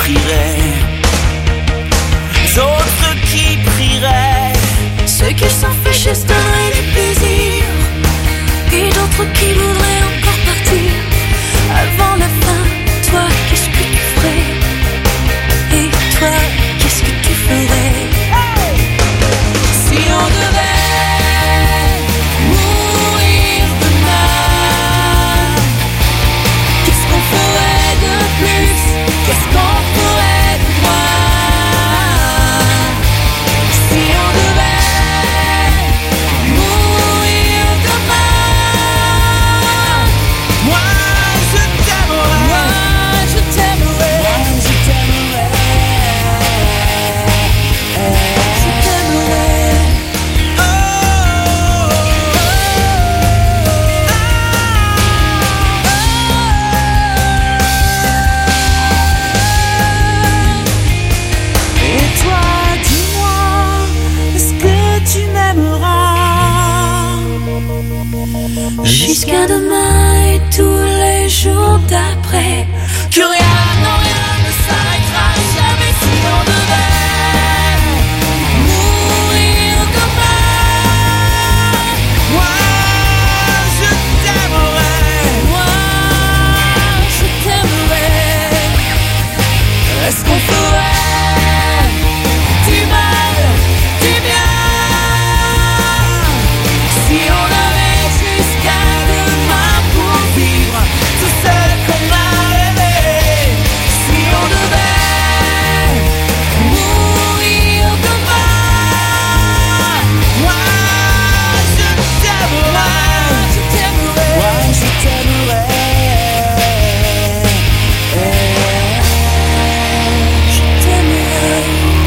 prieraient, d'autres qui prieraient. Ceux qui s'en fichent se donneraient du plaisir, et d'autres qui voudraient encore partir avant la fin. Toi, qu'est-ce que tu ferais? Et toi, qu'est-ce que tu ferais? Si on devait mourir demain, qu'est-ce qu'on ferait de plus? Qu'est-ce qu'on ferait de moins? Si on devait mourir demain, Moi je t'aimerais, moi je t'aimerais, moi je t'aimerais. je t'aimerais. Et toi, dis-moi, est-ce que tu m'aimeras Jusqu'à demain et tous les jours d'après, que rien, non rien ne s'arrêtera jamais si on devait mourir demain. Moi je t'aimerais. Moi, je t'aimerais. Est-ce qu'on ferait du mal, du bien, si on avait jusqu'à demain pour vivre tout ce qu'on a rêvé? Si on devait mourir demain, Moi je t'aimerais. je t'aimerais. Moi je t'aimerais. Je t'aimerais.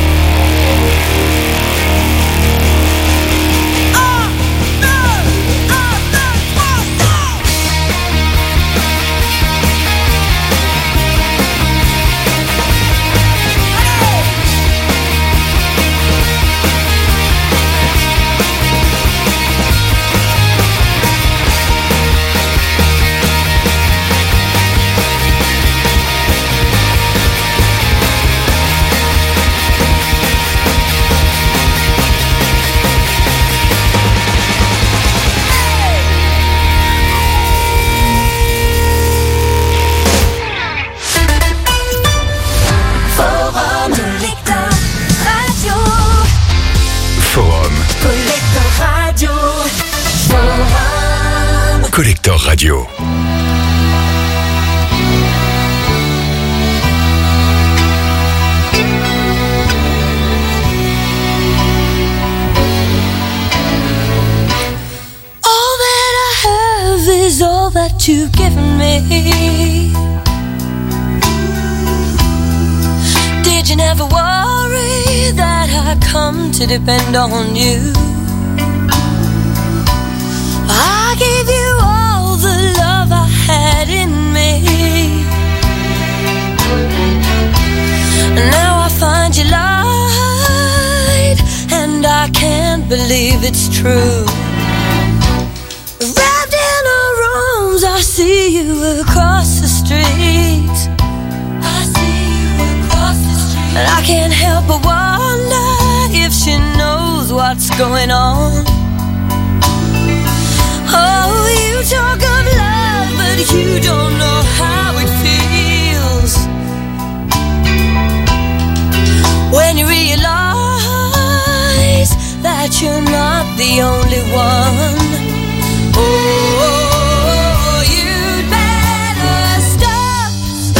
Forum Collector Radio. Forum Collector Radio. Forum. Collector Radio. All that I have is all that you've given me. Did you never worry that I come to depend on you? I gave you all the love I had in me. Now I find you lied, and I can't believe it's true. Wrapped in her arms, I see you across the street. I see you across the street. And I can't help but wonder if she knows what's going on. Oh, you talk of love, but you don't know how it feels when you realize that you're not the only one. Oh, you'd better stop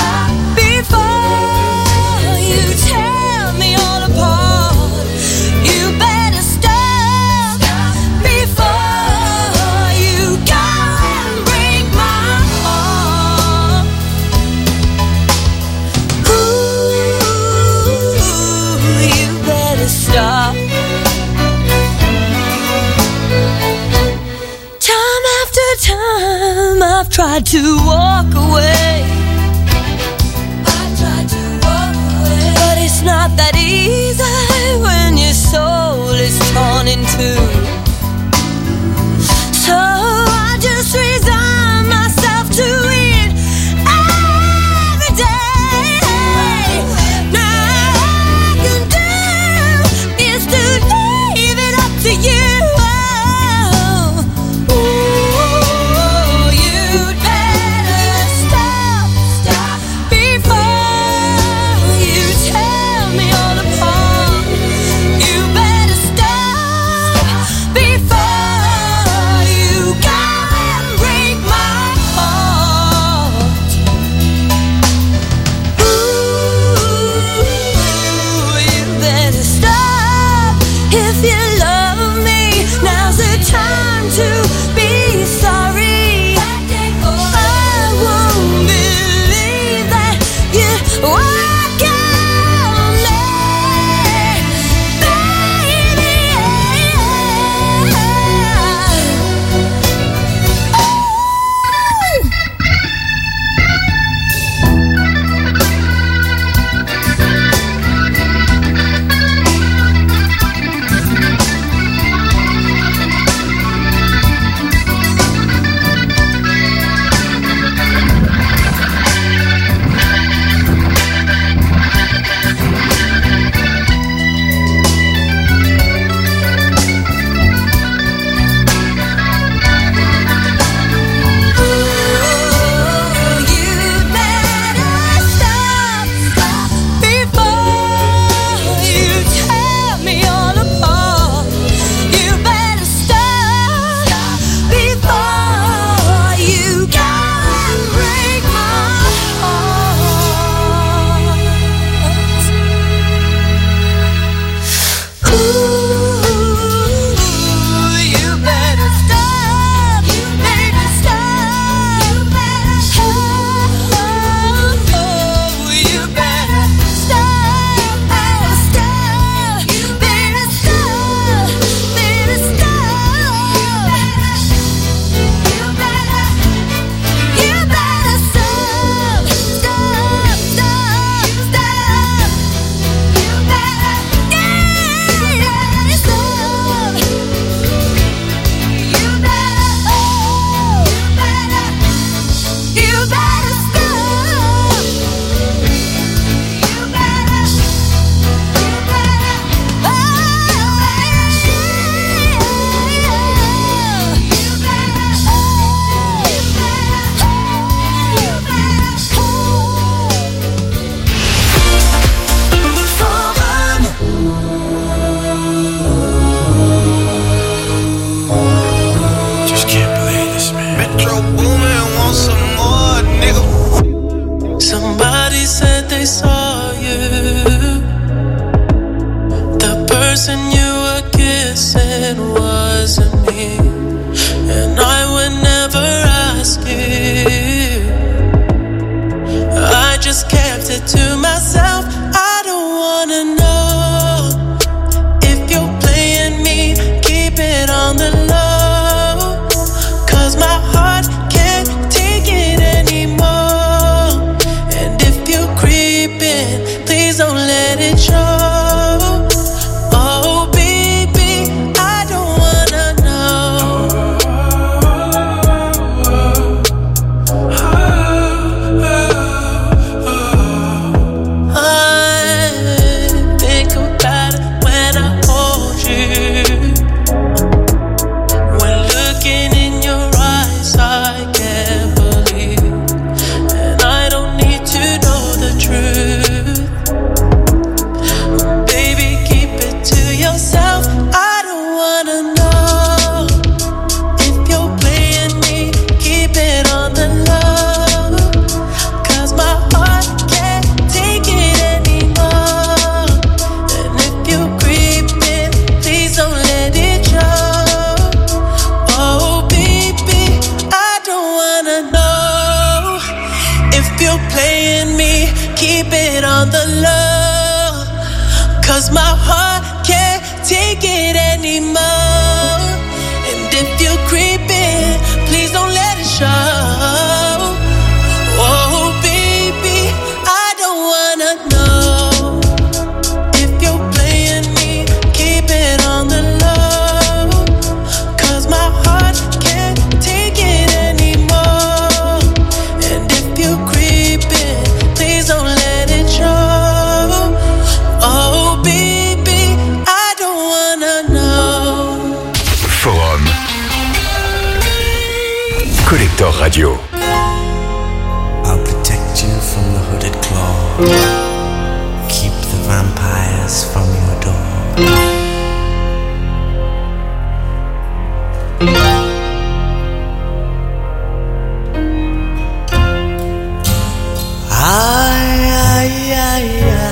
before you tear me all apart. You better stop before you go and break my heart. Ooh, you better stop. Time I've tried to walk away. But it's not that easy when your soul is torn in two. So I just resign myself to it every day. just kept it to myself. I don't wanna know if you're playing me. Keep it on the low, 'cause my heart can't take it anymore. And if you're creeping, please don't let it show. Oh baby, I don't wanna know. I think about it when I hold you. When looking in your eyes, I can't believe. And I don't need to know the truth. Baby, keep it to yourself. I don't wanna know if you're playing me. Keep it on the low, 'cause my heart can't take it anymore. And if you're creeping, please don't let it show. Oh baby, I don't wanna know if you're playing me. Keep it on the low, 'cause my heart can't take it anymore. And if you're creeping, please don't let it show. Oh baby, I don't wanna know if you're playing me. Keep it on the low, 'cause my heart can't take it anymore. And if you're creeping, please don't let it show. Oh baby, I don't wanna know. Forum. Collector Radio. I'll protect you from the hooded claw. Keep the vampires from your door. I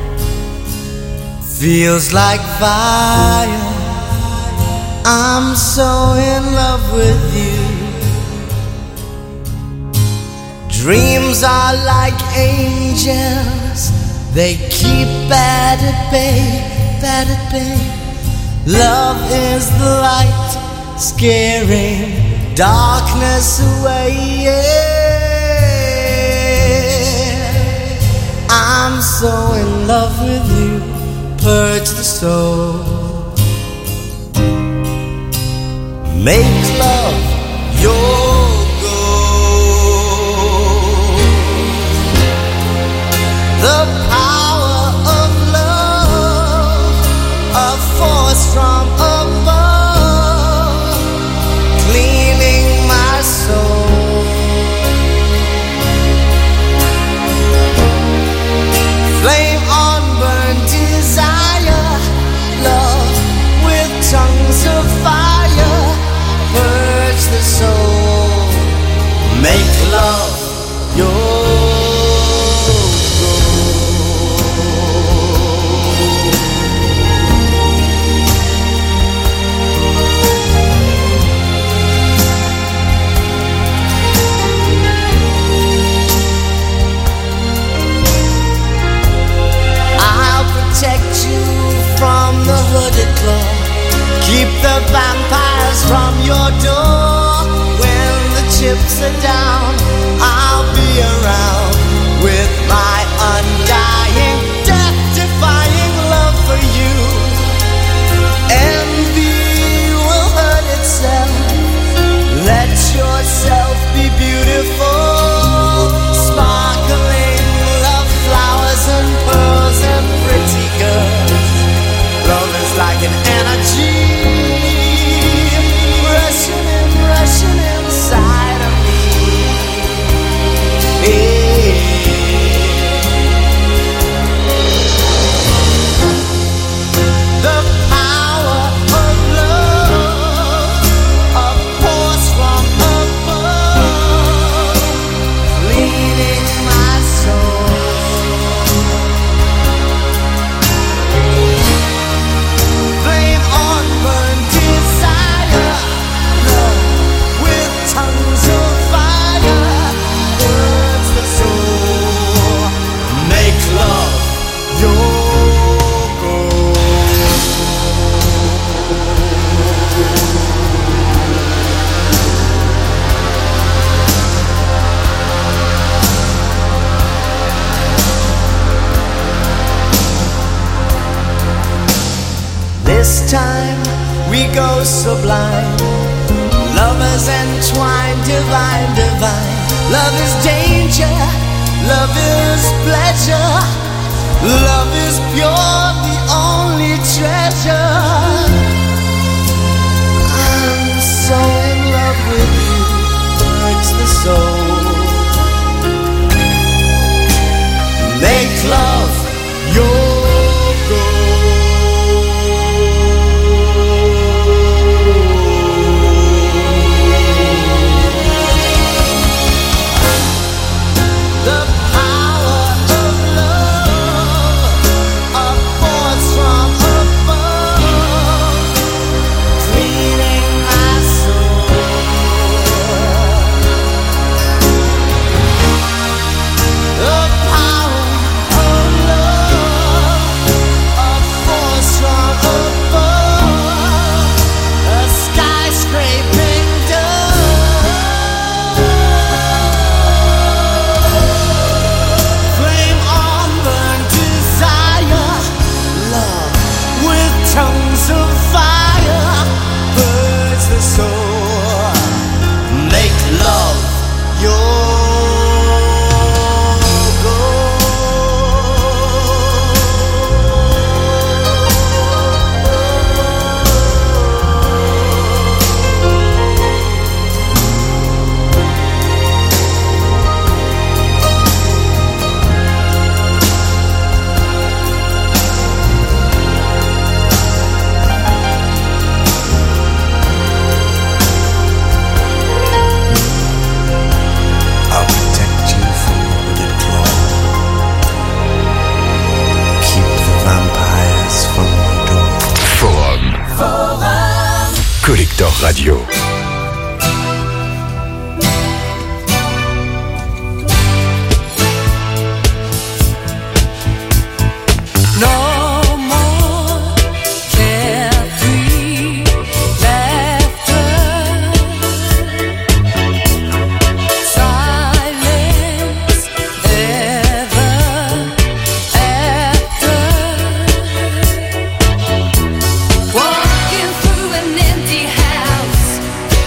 feels like fire. I'm so in love with you. Dreams are like angels. They keep bad at bay, bad at bay. Love is the light, scaring darkness away. Yeah. I'm so in love with you. Purge the soul. Make love your the power of love, a force from above, cleaning my soul. Flame on burn desire, love with tongues of fire, purge the soul, make love your goal. time we go sublime. Lovers entwined, divine, divine. Love is danger, love is pleasure. Love is pure, the only treasure. I'm so in love with you, hurts the soul. Make love your Collector Radio. Walking through an empty house.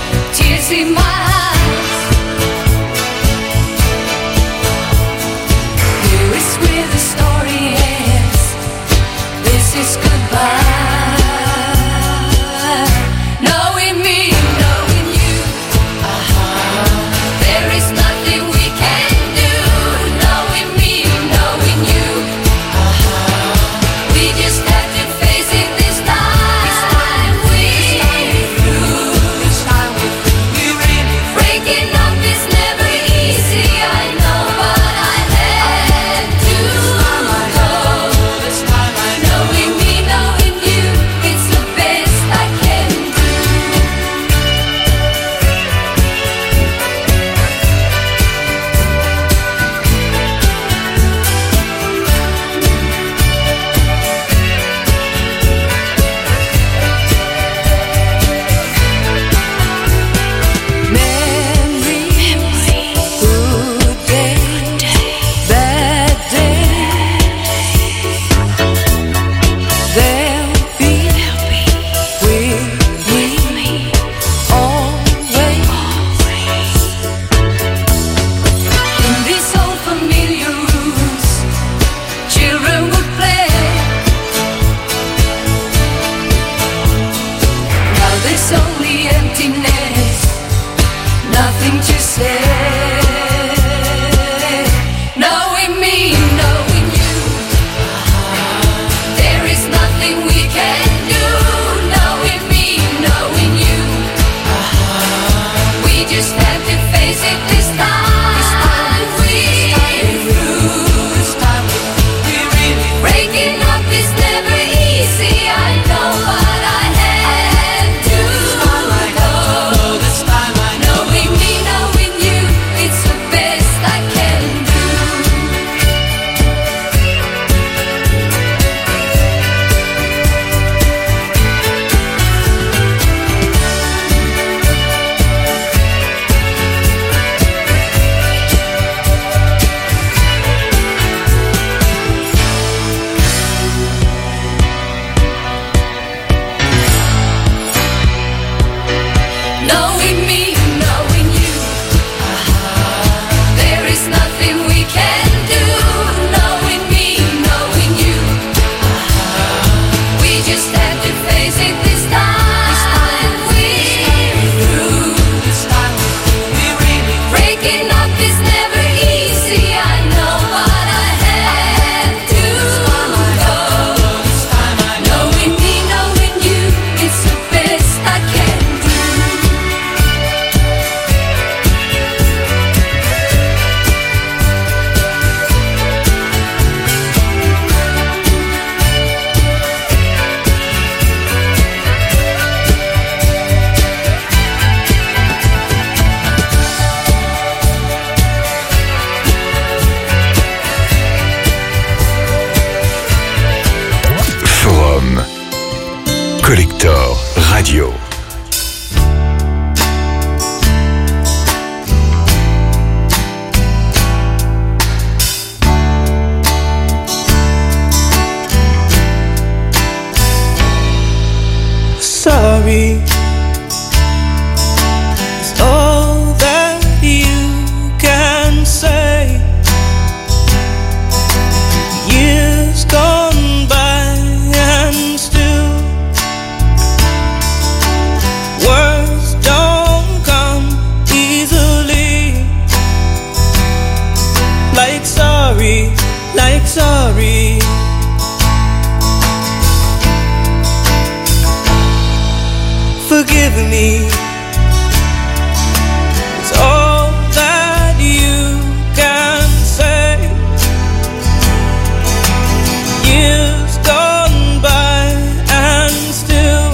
Collector Radio. Sorry is all that you can say. Years gone by and still words don't come easily. Like sorry, like sorry. Forgive me, it's all that you can say. Years gone by and still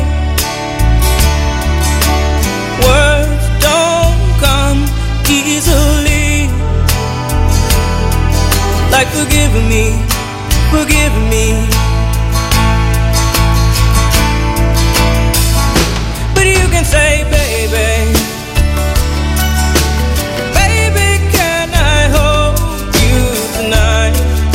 words don't come easily. Like forgive me, forgive me. Say, baby, baby, can I hold you tonight?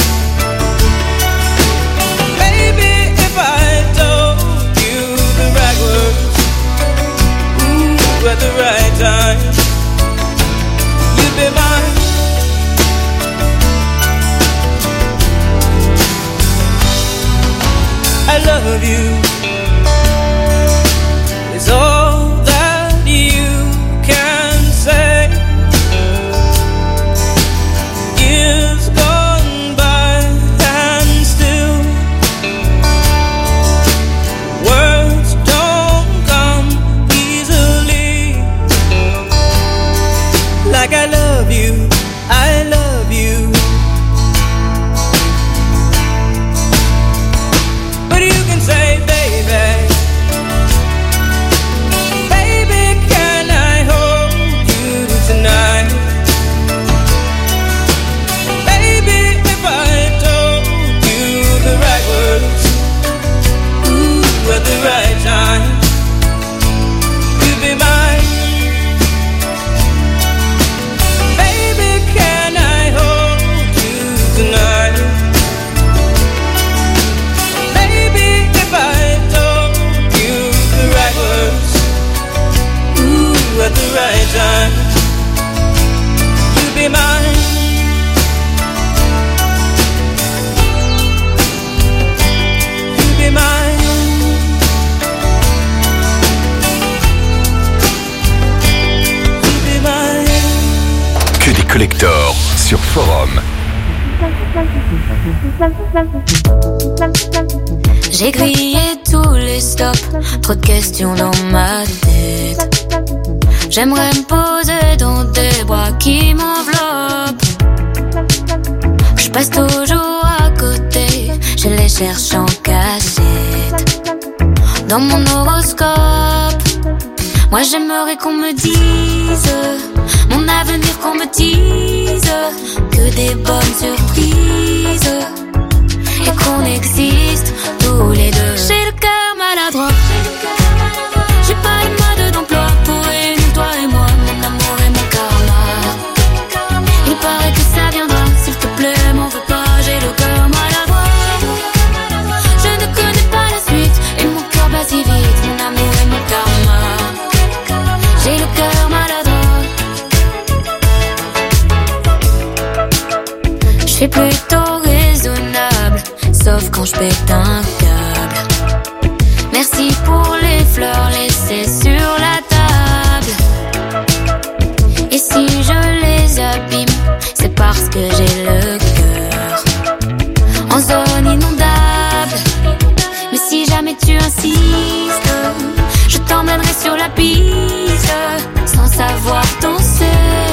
Baby, if I told you the right words, ooh, at the right time, you'd be mine. I love you. It's all that you can say. Years gone by and still words don't come easily. Like I love you, I love you. But you can say, baby, at the right time, you'd be mine. Baby, can I hold you tonight? Baby, if I told you the right words, ooh, at the right time, you'd be mine. You'd be mine. Collector sur Forum. J'ai grillé tous les stops, trop de questions dans ma tête. J'aimerais me poser dans des bras qui m'enveloppent. Je passe toujours à côté, je les cherche en cachette. Dans mon horoscope, moi j'aimerais qu'on me dise mon avenir, qu'on me dise que des bonnes surprises et qu'on existe tous les deux. J'ai le cœur maladroit, j'ai pas le mode d'emploi pour réunir toi et moi, mon amour et mon karma. Il paraît que ça viendra, s'il te plaît, m'en veux pas, j'ai le cœur maladroit. Je ne connais pas la suite et mon cœur bat si vite, mon amour et mon karma. J'ai le cœur maladroit. Je suis plutôt raisonnable, sauf quand je pète un câble. Merci pour les fleurs laissées sur la table. Et si je les abîme, c'est parce que j'ai le cœur en zone inondable. Mais si jamais tu insistes, je t'emmènerai sur la piste, sans savoir danser.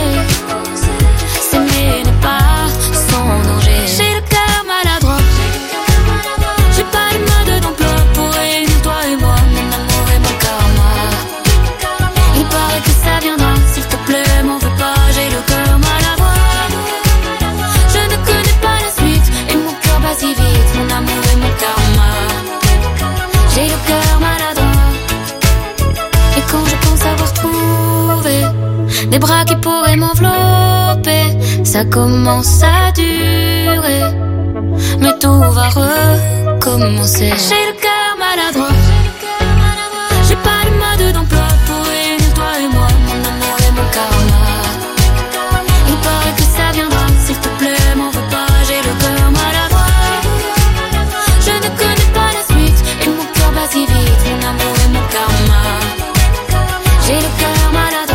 S'aimer n'est pas sans danger. J'ai le cœur maladroit, j'ai pas le mode d'emploi pour réunir toi et moi, mon amour et mon karma. Il paraît que ça viendra, s'il te plaît, m'en veux pas, j'ai le cœur maladroit. Je ne connais pas la suite et mon cœur bat si vite, mon amour et mon karma. J'ai le cœur maladroit. Ça commence à durer, mais tout va recommencer. J'ai le cœur maladroit, j'ai pas le mode d'emploi pour réunir toi et moi, mon amour et mon karma. Il paraît que ça viendra, s'il te plaît, m'en veux pas, j'ai le cœur maladroit. Je ne connais pas la suite, et mon cœur bat si vite, mon amour et mon karma. J'ai le cœur maladroit.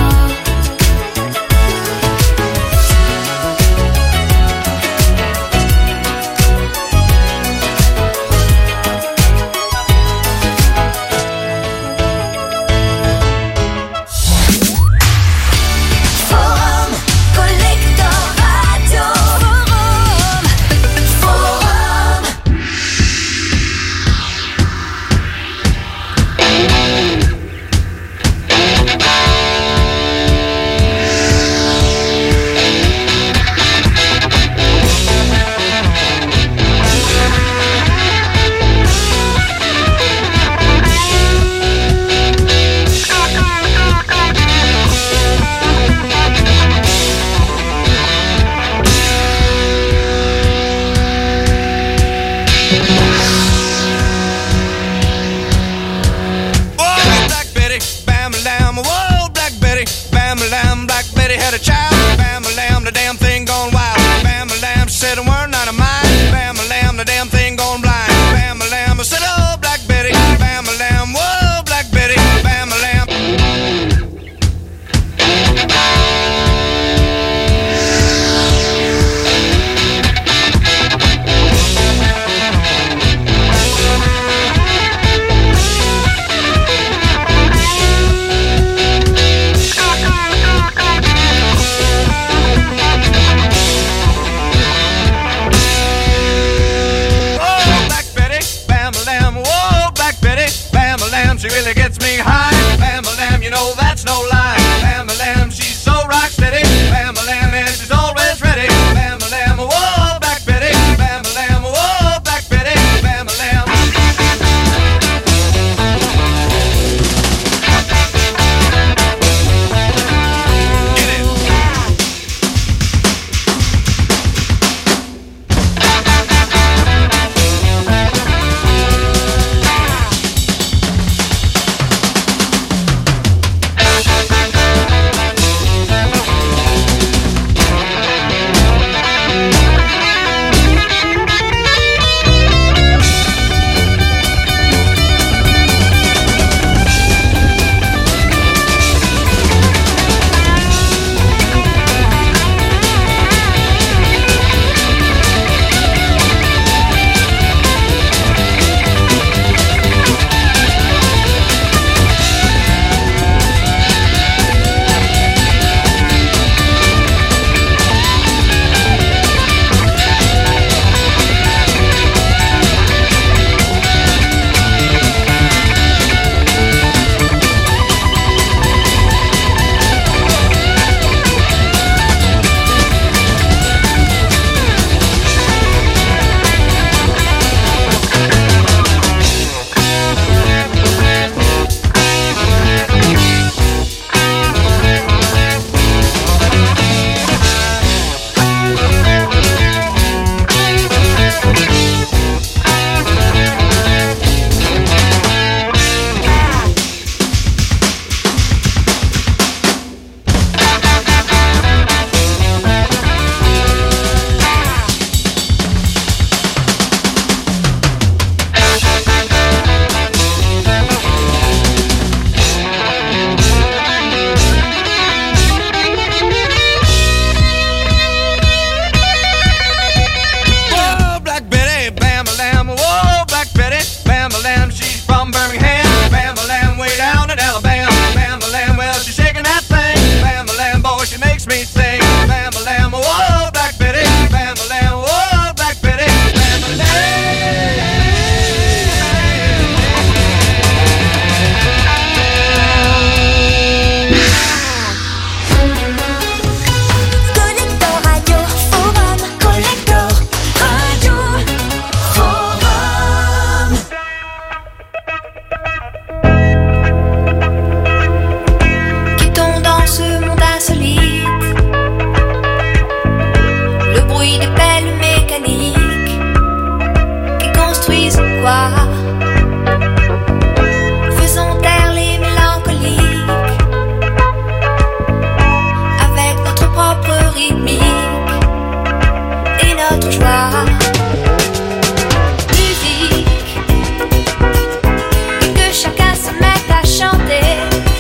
détruisent quoi? Faisons taire les mélancoliques avec notre propre rythmique et notre joie. Musique, et que chacun se mette à chanter,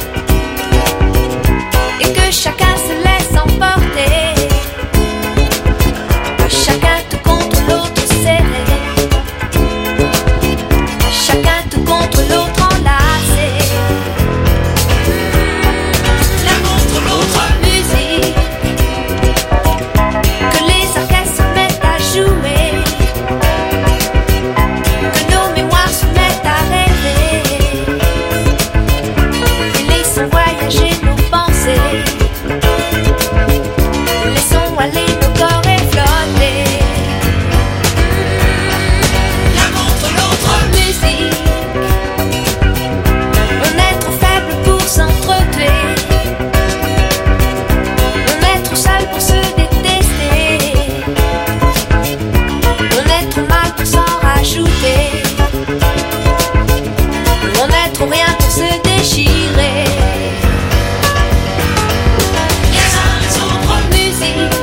et que chacun se laisse emporter. Chacun tout contre l'autre serré, chacun tout contre l'autre enlacé. L'un contre l'autre. Musique, que les orchestres se mettent à jouer, que nos mémoires se mettent à rêver, et laissons voyager nos pensées, laissons aller nos corps et flotter. L'un contre l'autre. Musique, on est trop faible pour s'entretuer, on est trop seul pour se détester, on est trop mal pour s'en rajouter, on est trop rien pour se déchirer. Les uns les autres. Musique,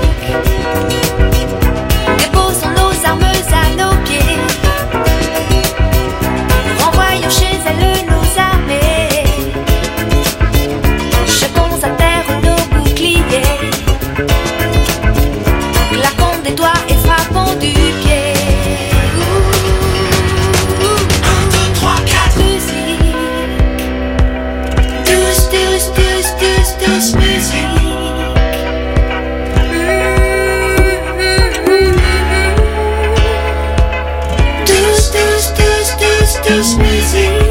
déposons nos armes à nos pieds, renvoyons chez elles nos armées, jetons à terre nos boucliers, claquons des doigts et frappons du pied. 1, 2, 3, 4. Musique, douce, douce, douce, douce, douce musique. Douce, douce, douce, douce, douce musique.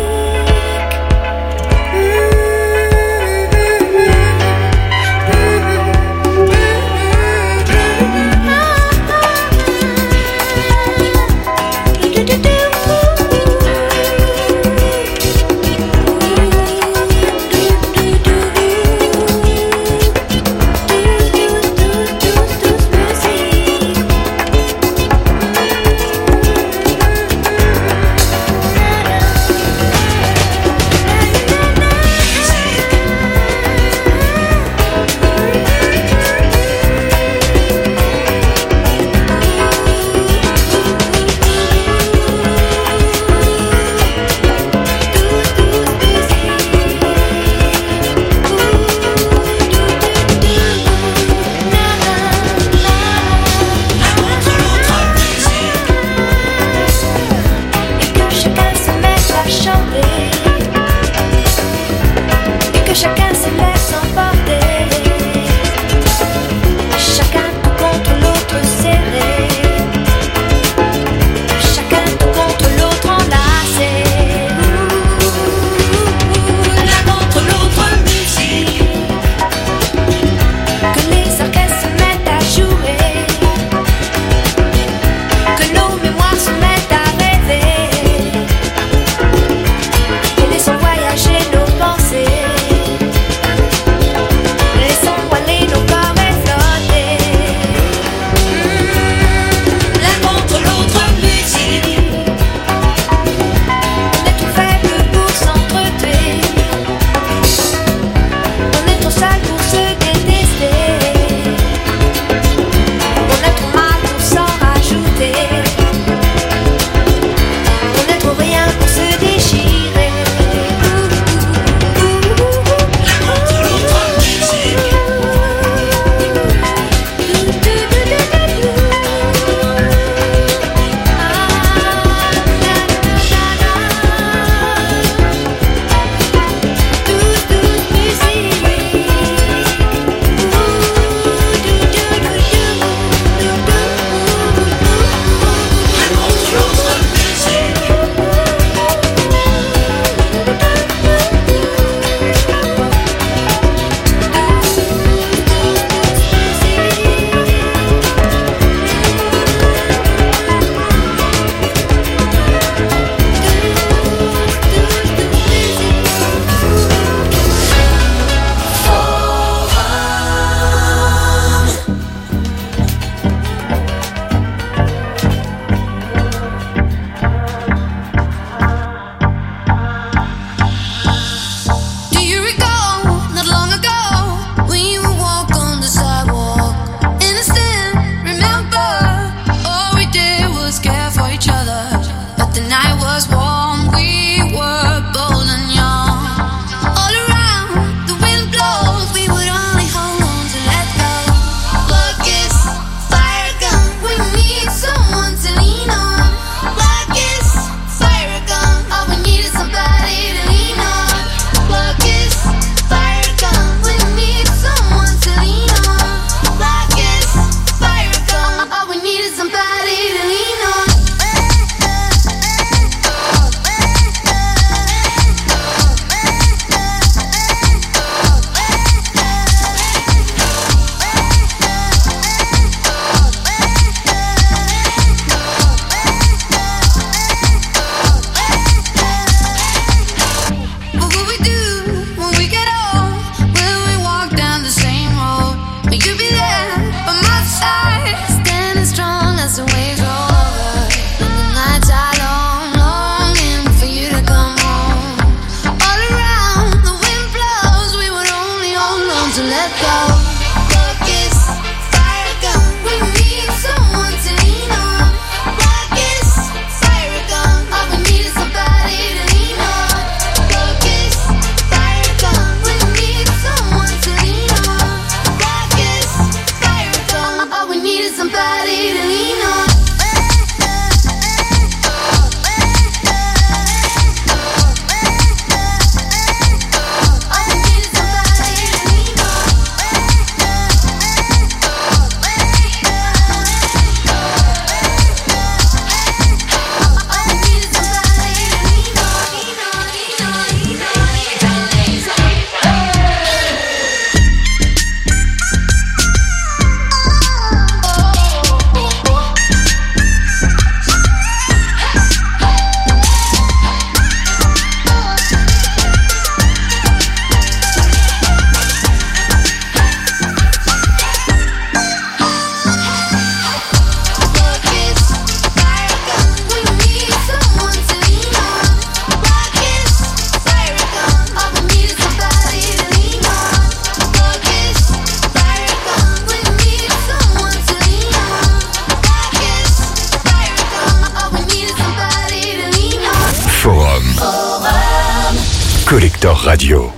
Collector Radio.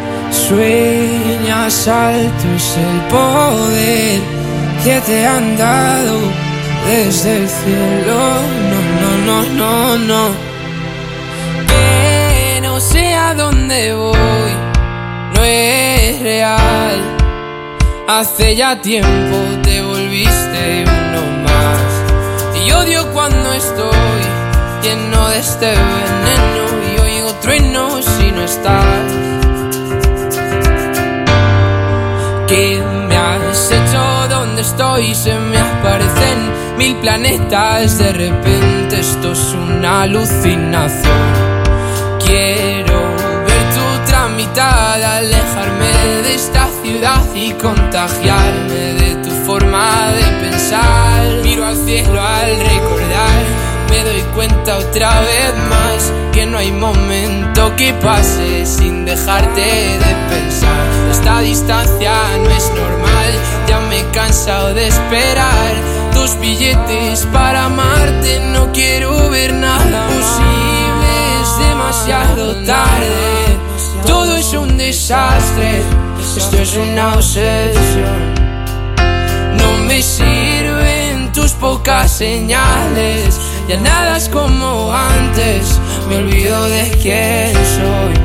Sueñas alto, es el poder que te han dado desde el cielo. No. Que no sé a dónde voy, no es real. Hace ya tiempo te volviste uno más. Y odio cuando estoy lleno de este veneno y oigo truenos si no estás. ¿Qué me has hecho? ¿Dónde estoy? Se me aparecen 1000 planetas. De repente esto es una alucinación. Quiero ver tu tramitada, alejarme de esta ciudad y contagiarme de tu forma de pensar. Miro al cielo al recordar, me doy cuenta otra vez más que no hay momento que pase sin dejarte de pensar. Esta distancia no es normal, ya me he cansado de esperar tus billetes para amarte. No quiero ver nada posible, es demasiado tarde. Todo es un desastre, esto es una obsesión. No me sirven tus pocas señales, ya nada es como antes, me olvido de quién soy.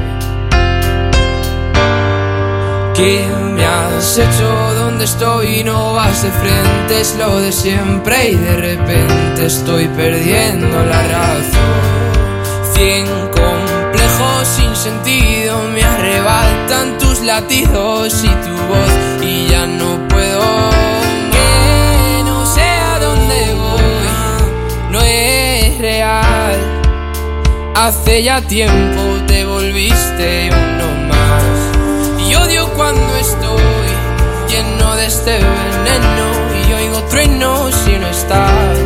¿Qué me has hecho? ¿Dónde estoy? No vas de frente, es lo de siempre y de repente estoy perdiendo la razón. 100 complejos sin sentido me arrebatan tus latidos y tu voz y ya no puedo. Que no sé a dónde voy, no es real. Hace ya tiempo te volviste uno más. Y odio cuando estoy lleno de este veneno y oigo truenos si no estás.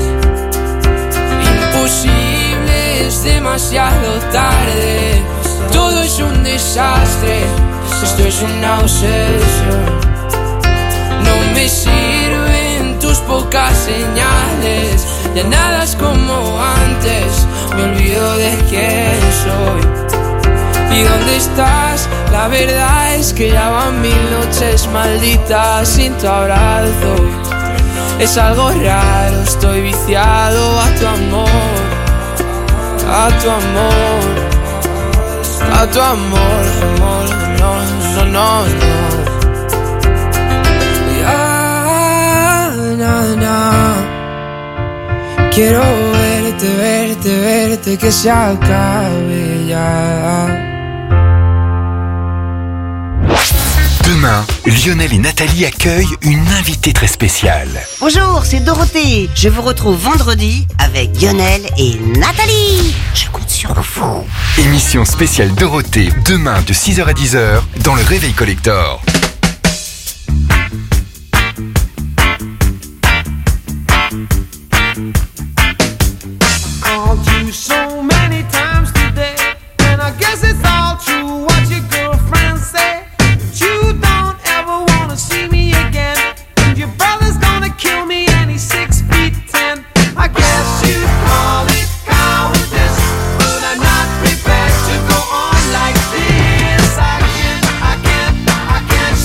Imposible, es demasiado tarde. Todo es un desastre, esto es una obsesión. No me sirven tus pocas señales, ya nada es como antes, me olvido de quién soy. ¿Y dónde estás? La verdad es que ya van 1000 noches malditas sin tu abrazo. Es algo raro, estoy viciado a tu amor, a tu amor, a tu amor, amor, no. Quiero verte, que se acabe ya. Demain, Lionel et Nathalie accueillent une invitée très spéciale. Bonjour, c'est Dorothée. Je vous retrouve vendredi avec Lionel et Nathalie. Je compte sur vous. Émission spéciale Dorothée, demain de 6h à 10h dans le Réveil Collector. I can't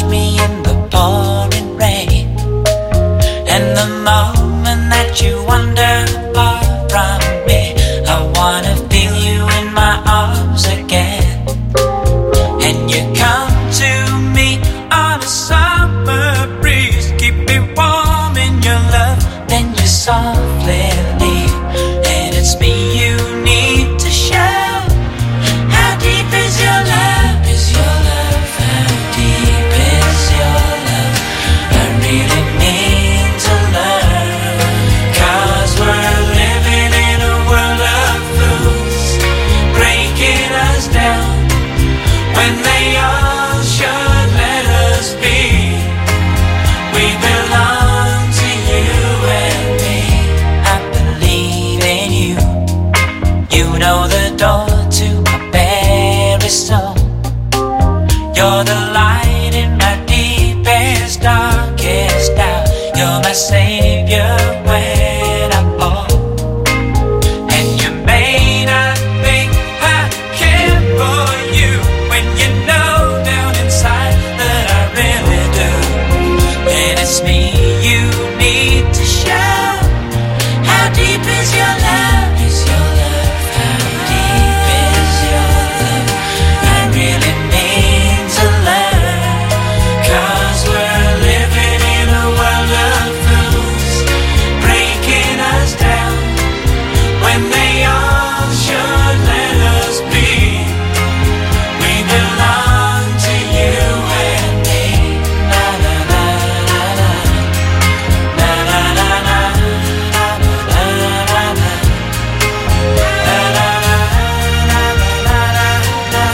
touch me in the pouring rain. And the moment that you wander far from me, I wanna feel you in my arms again. And you come to me on a summer breeze, keep me warm in your love, then you softly leave. And it's me you need to show. How deep is your love? Is your love? How deep is your love? I really need to learn. 'Cause we're living in a world of fools, breaking us down when they all should let us be. We belong to you and me. I believe in you. You know the door to my very soul. You're the light in my deepest, darkest doubt. You're my savior when I fall. And you may not think I care for you when you know down inside that I really do. And it's me you need to show. How deep is your love? Is your love? How deep is your love? I really need to learn. 'Cause we're living in a world of fools, breaking us down when they all should let us be. We belong to you and me. Na na na na na. Na na na na. Na na na na. Na na na na na na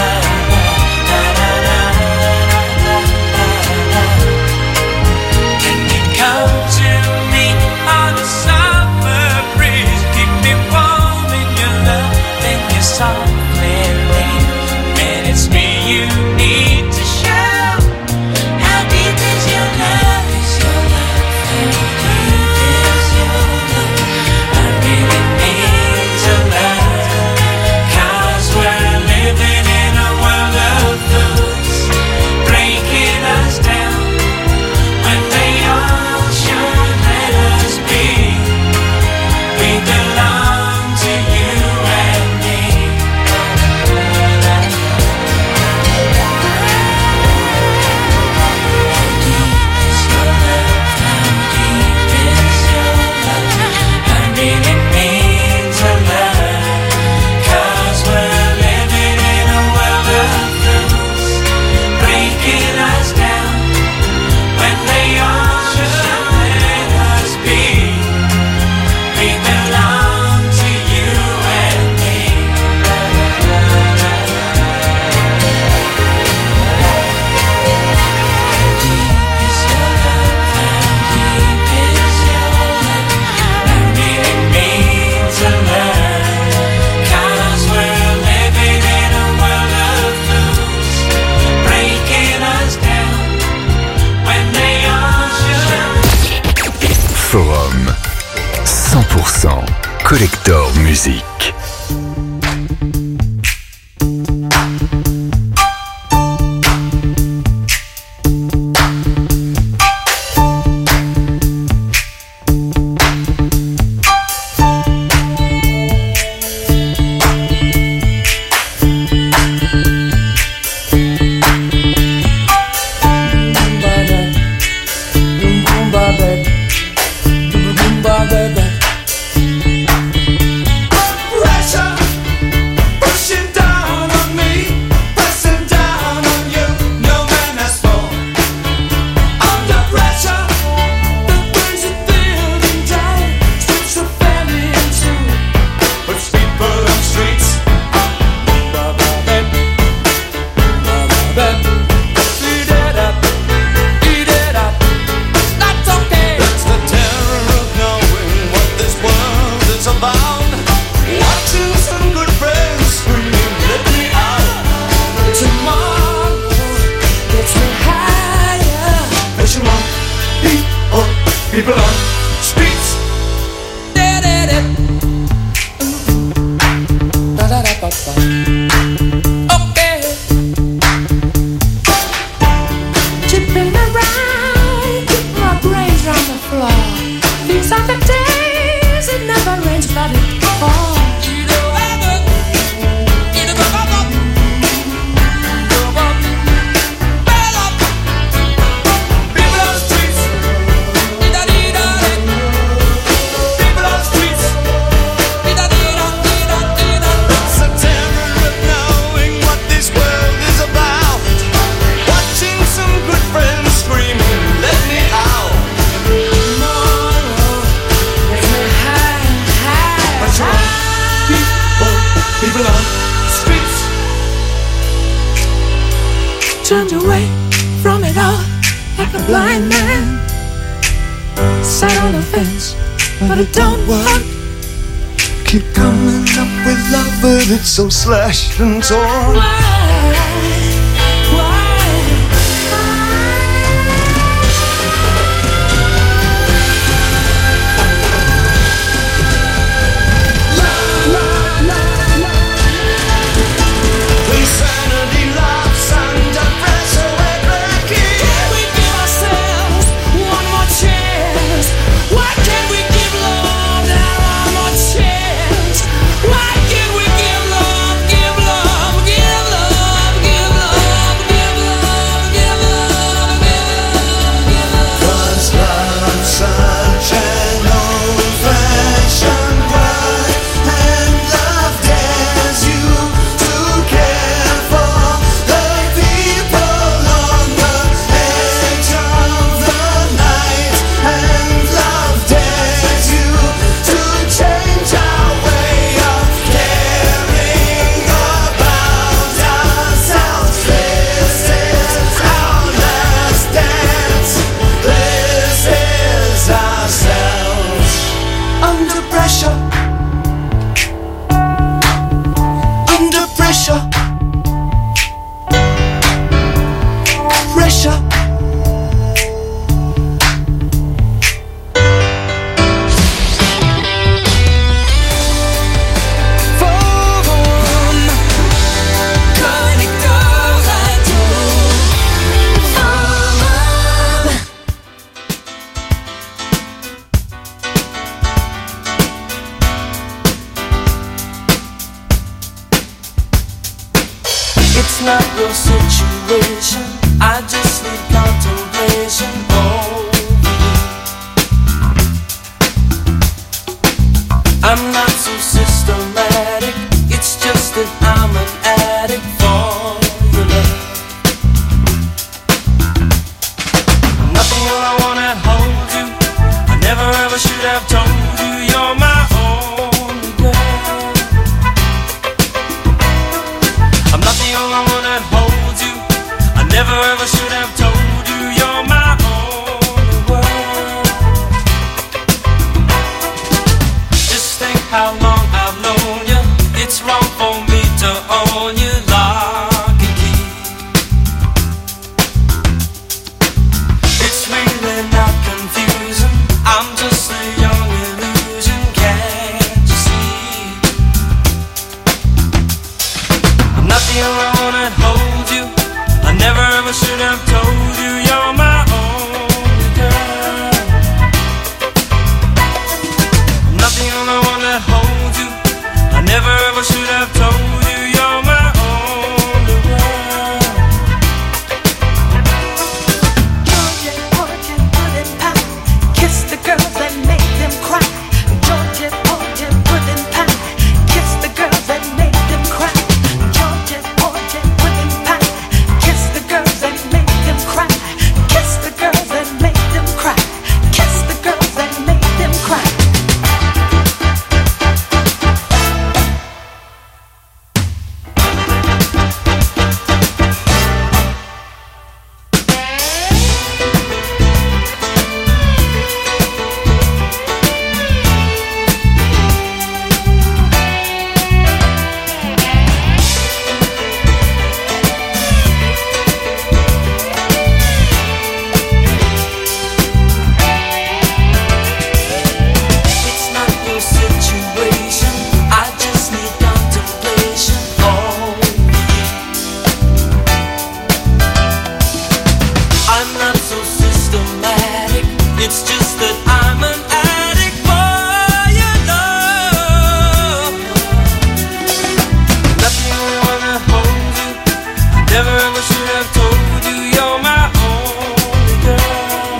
na. Can you come to me on a summer breeze, keep me warm in your love, then you softly leave. And it's me you need to show. How deep is your love? Is your love? How deep is your love? I really need to learn. 'Cause we're living in a world of fools, breaking us down when they all should let us be. We belong to you and me. How deep is your love? How deep is your love? I really need to learn. 'Cause we're living in a world of fools, breaking us down when they all should let us be. We belong to you and me. How deep is your love? How deep is your love? I really need to learn. 'Cause we're living in a world of fools, breaking us down when they all should. Forum 100% Collector Musique. Chipping around, keep my brains on the floor. These are the days, it never rains but it pours. Turned away from it all like a blind man. Sat on the fence, but it don't work. Keep coming up with love, but it's so slashed and torn. It's not your situation, I just need contemplation over you. I'm not so systematic, it's just that I'm an addict for your love. Nothing all I wanna hold you, I never ever should have told you you're my only girl. I'm not the only one that holds you, I never ever should have told It's just that I'm an addict for your love. Not the only one that holds you. I never ever should have told you you're my only girl.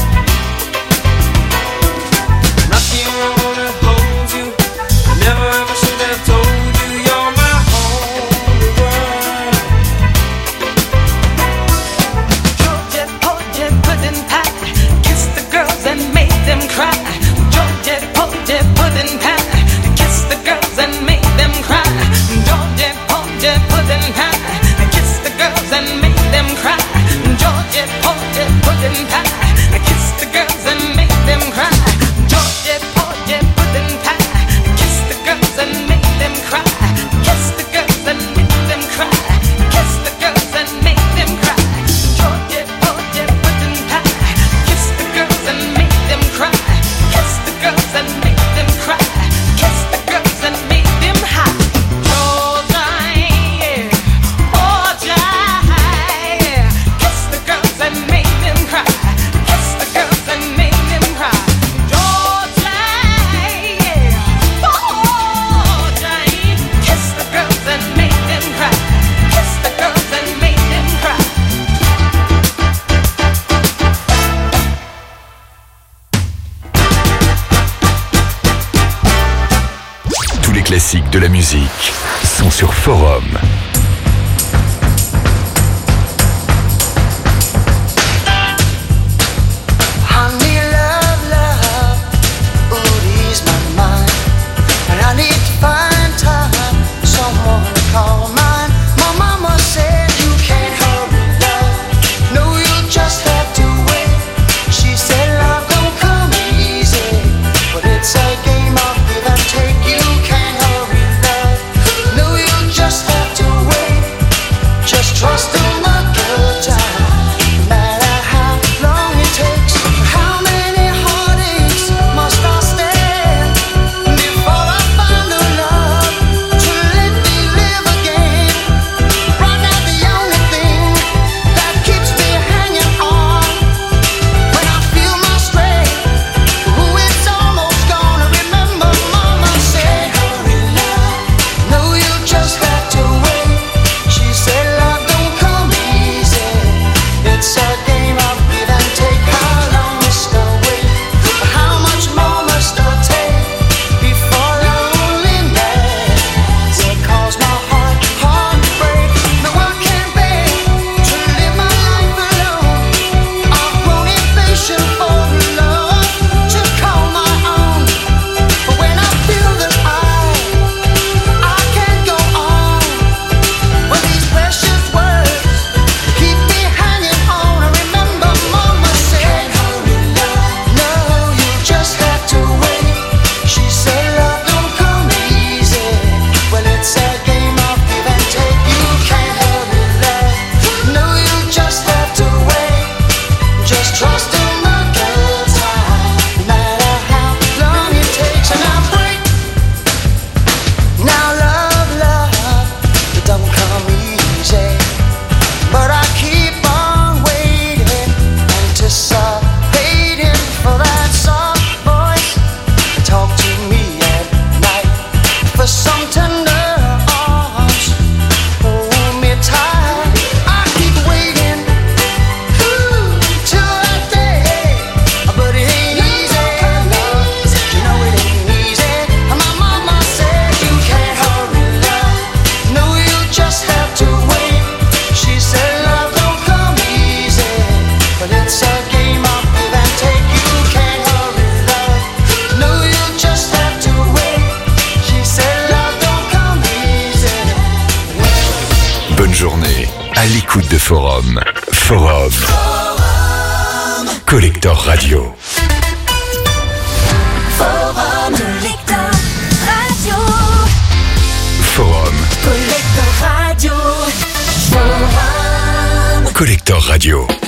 Not the only one that holds you. I never ever should have told you you're my only girl. Georgia, Georgia, pudding pie. Kiss the girls and make them cry. Georgia, Georgia, pudding pie. Kiss the girls and make them cry. Georgia, Georgia, pudding pie. Kiss the girls and make them cry. Georgia, Georgia, pudding pie. Kiss the girls and make them cry. Georgia, Georgia, pudding pie. Kiss the girls and make them cry. Kiss the girls and make them cry. Kiss the girls and make them cry. Georgia, Georgia, pudding pie. Kiss the girls and make them cry. Kiss the girls and make them cry. Kiss the girls and make them high. Georgia, yeah. Georgia, yeah. Kiss the girls and make them cry. Kiss the girls and make them cry. Georgia, yeah. Georgia, kiss the girls and make them cry. Kiss the girls and make them cry. Tous les classiques de la musique sont sur Forum. I need love, ooh, ease my mind. And I need to find time, someone to call mine. My mama said you can't hurry love, no, you just have to wait. She said love don't come easy, but it's a game of give and take. You can't hurry love, no, you just have to wait. Just trust in the good time, no matter how long it takes. How many heartaches must I stand before I find a love to let me live again? Right now the only thing that keeps me hanging on, when I feel my strength, ooh, it's almost gone. I remember mama said, hurry love, no, you just have to wait. She said love don't come easy, it's a game of give and take. How long must I wait? How much more must I take before loneliness will cause my heart to break? No, I can't bear to live my life alone. I've grown impatient for love to call my own. But when I feel that I can't go on, when these precious words keep me hanging on, I remember mama said, hurry love, no, you just have to wait. She said love don't come easy, well, it's a game of give and take. You can't hurry love, no, you just have to wait. Just trust in the good time, no matter how long it takes. And I break now, love, it don't come easy, but I keep on waiting, anticipating for that soft voice to talk to me at night, for some tender arms, hold me tight. I keep waiting, ooh, till that day, but it ain't easy, love. You know it ain't easy. And my mama said you can't hurry love, no, you just have to wait. She said love don't come easy, but it's a game of give and take. You can't hurry love, no, you just have to wait. She said love don't come easy. Bonne journée à l'écoute de Forum. Forum. Collector Radio. Forum Collector Radio. Forum. Collector Radio. Forum Collector Radio.